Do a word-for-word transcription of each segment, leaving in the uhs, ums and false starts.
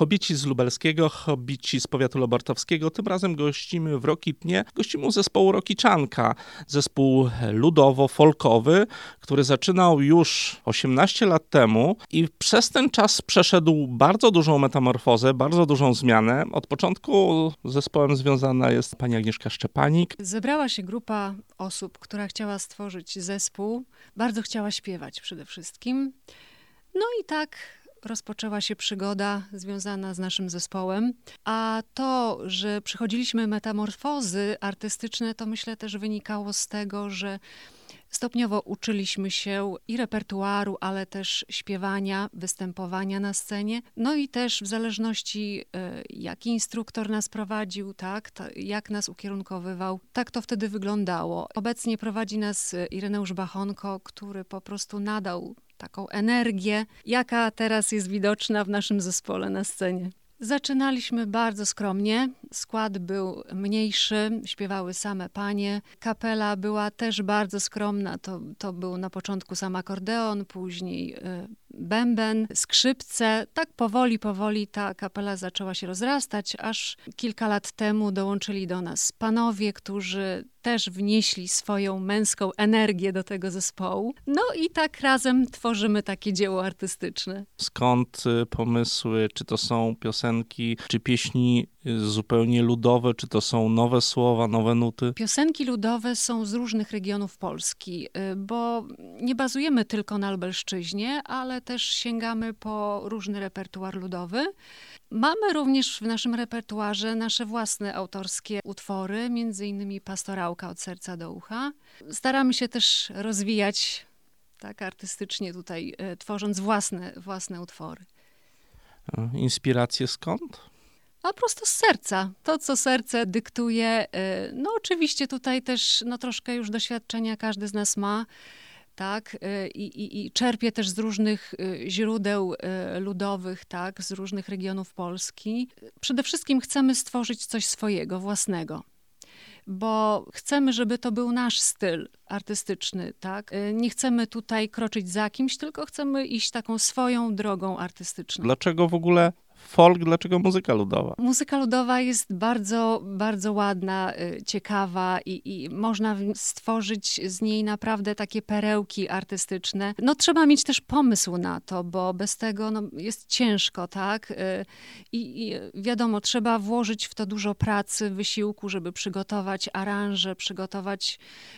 Hobbici z lubelskiego, Hobbici z powiatu lobartowskiego. Tym razem gościmy w Rokitnie. Gościmy u zespołu Rokicianka. Zespół ludowo-folkowy, który zaczynał już osiemnaście lat temu i przez ten czas przeszedł bardzo dużą metamorfozę, bardzo dużą zmianę. Od początku z zespołem związana jest pani Agnieszka Szczepanik. Zebrała się grupa osób, która chciała stworzyć zespół. Bardzo chciała śpiewać przede wszystkim. No i tak rozpoczęła się przygoda związana z naszym zespołem. A to, że przechodziliśmy metamorfozy artystyczne, to myślę też wynikało z tego, że stopniowo uczyliśmy się i repertuaru, ale też śpiewania, występowania na scenie. No i też w zależności jaki instruktor nas prowadził, tak, jak nas ukierunkowywał, tak to wtedy wyglądało. Obecnie prowadzi nas Ireneusz Bachonko, który po prostu nadał taką energię, jaka teraz jest widoczna w naszym zespole na scenie. Zaczynaliśmy bardzo skromnie, skład był mniejszy, śpiewały same panie. Kapela była też bardzo skromna, to, to był na początku sam akordeon, później y, bęben, skrzypce. Tak powoli, powoli ta kapela zaczęła się rozrastać, aż kilka lat temu dołączyli do nas panowie, którzy też wnieśli swoją męską energię do tego zespołu. No i tak razem tworzymy takie dzieło artystyczne. Skąd pomysły? Czy to są piosenki, czy pieśni zupełnie ludowe, czy to są nowe słowa, nowe nuty? Piosenki ludowe są z różnych regionów Polski, bo nie bazujemy tylko na Lubelszczyźnie, ale też sięgamy po różny repertuar ludowy. Mamy również w naszym repertuarze nasze własne autorskie utwory, między innymi Pastorałka od serca do ucha. Staramy się też rozwijać tak artystycznie tutaj, tworząc własne, własne utwory. Inspiracje skąd? A prosto z serca. To, co serce dyktuje. No oczywiście tutaj też no, troszkę już doświadczenia każdy z nas ma. Tak, I, i, i czerpie też z różnych źródeł ludowych, tak, z różnych regionów Polski. Przede wszystkim chcemy stworzyć coś swojego, własnego, bo chcemy, żeby to był nasz styl artystyczny, tak. Nie chcemy tutaj kroczyć za kimś, tylko chcemy iść taką swoją drogą artystyczną. Dlaczego w ogóle folk, dlaczego muzyka ludowa? Muzyka ludowa jest bardzo, bardzo ładna, ciekawa i, i można stworzyć z niej naprawdę takie perełki artystyczne. No trzeba mieć też pomysł na to, bo bez tego no, jest ciężko, tak? I, I wiadomo, trzeba włożyć w to dużo pracy, wysiłku, żeby przygotować aranże, przygotować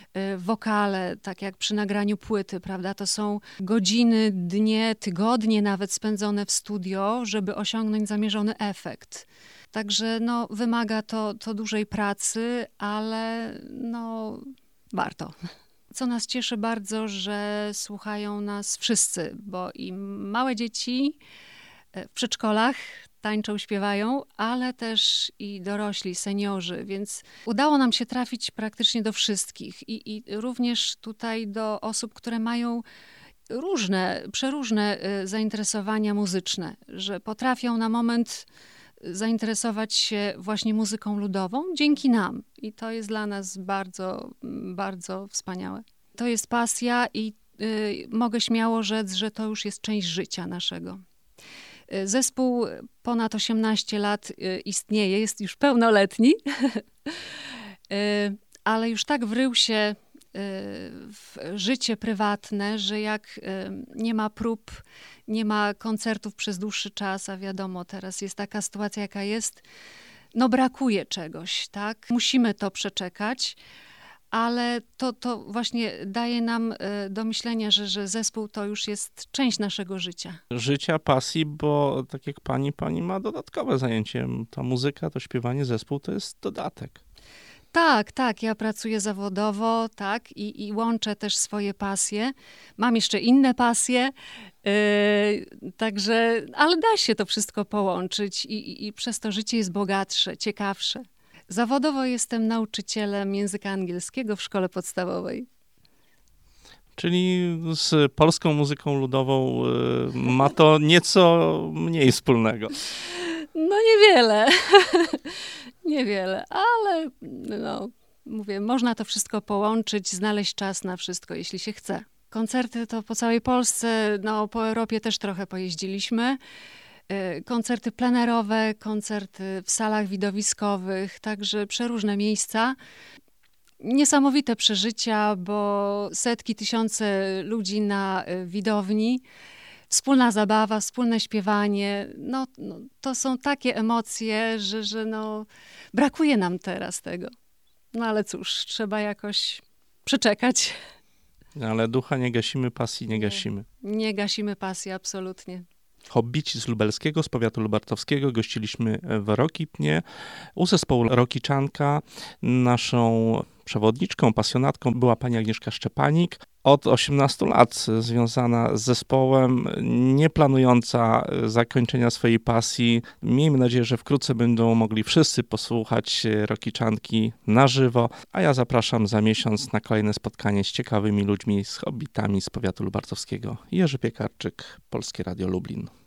wokale, tak jak przy nagraniu płyty, prawda? To są godziny, dnie, tygodnie nawet spędzone w studio, żeby osiągnąć zamierzony efekt. Także no, wymaga to, to dużej pracy, ale no, warto. Co nas cieszy bardzo, że słuchają nas wszyscy, bo i małe dzieci w przedszkolach tańczą, śpiewają, ale też i dorośli, seniorzy, więc udało nam się trafić praktycznie do wszystkich i, i również tutaj do osób, które mają różne, przeróżne zainteresowania muzyczne, że potrafią na moment zainteresować się właśnie muzyką ludową dzięki nam. I to jest dla nas bardzo, bardzo wspaniałe. To jest pasja i y, mogę śmiało rzec, że to już jest część życia naszego. Zespół ponad osiemnaście lat y, istnieje, jest już pełnoletni, y, ale już tak wrył się w życie prywatne, że jak nie ma prób, nie ma koncertów przez dłuższy czas, a wiadomo, teraz jest taka sytuacja, jaka jest, no brakuje czegoś, tak? Musimy to przeczekać, ale to, to właśnie daje nam do myślenia, że, że zespół to już jest część naszego życia. Życia, pasji, bo tak jak pani, pani ma dodatkowe zajęcie. Ta muzyka, to śpiewanie, zespół to jest dodatek. Tak, tak, ja pracuję zawodowo, tak, i, i łączę też swoje pasje. Mam jeszcze inne pasje, yy, także, ale da się to wszystko połączyć i, i, i przez to życie jest bogatsze, ciekawsze. Zawodowo jestem nauczycielem języka angielskiego w szkole podstawowej. Czyli z polską muzyką ludową yy, ma to nieco mniej wspólnego. No niewiele, niewiele, ale no, mówię, można to wszystko połączyć, znaleźć czas na wszystko, jeśli się chce. Koncerty to po całej Polsce, no po Europie też trochę pojeździliśmy. koncerty plenerowe, koncerty w salach widowiskowych, także przeróżne miejsca. Niesamowite przeżycia, bo setki, tysiące ludzi na widowni, wspólna zabawa, wspólne śpiewanie. No, no, to są takie emocje, że, że no, brakuje nam teraz tego. No ale cóż, trzeba jakoś przeczekać. Ale ducha nie gasimy, pasji nie gasimy. Nie, nie gasimy pasji, absolutnie. Hobbici z lubelskiego, z powiatu lubartowskiego. Gościliśmy w Rokitnie u zespołu Rokiczanka. Naszą przewodniczką, pasjonatką była pani Agnieszka Szczepanik. Od osiemnastu lat związana z zespołem, nie planująca zakończenia swojej pasji. Miejmy nadzieję, że wkrótce będą mogli wszyscy posłuchać Rokiczanki na żywo, a ja zapraszam za miesiąc na kolejne spotkanie z ciekawymi ludźmi, z hobbitami z powiatu lubartowskiego. Jerzy Piekarczyk, Polskie Radio Lublin.